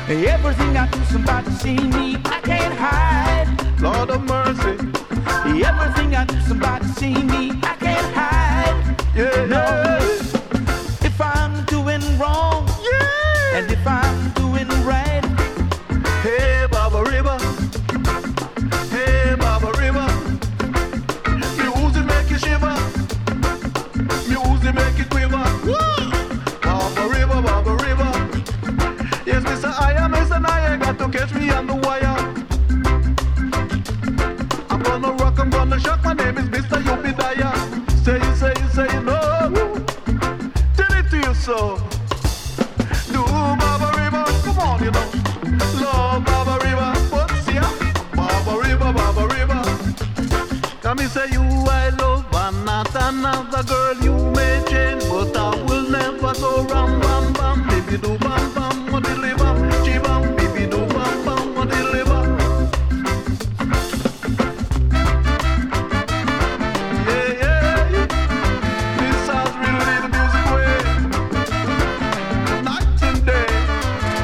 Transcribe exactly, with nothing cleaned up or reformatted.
Everything I do, somebody see me, I can't hide. Lord of mercy. Everything I do, somebody see me, I can't hide. Yeah, no. yeah. If I'm doing wrong, yeah. And if I'm doing right, hey, Baba River. Hey, Baba River. Music make you shiver. Music make you quiver. Woo! Baba River, Baba River. Yes, Mister I am Mister I got to catch me on the wire. I'm gonna rock, I'm gonna shock. My name is Mister Yubidaya. Say, say, say no. Tell it to you so. Do Baba River, come on, you know. Love Baba River, what's here? Baba River, Baba River. Come and say you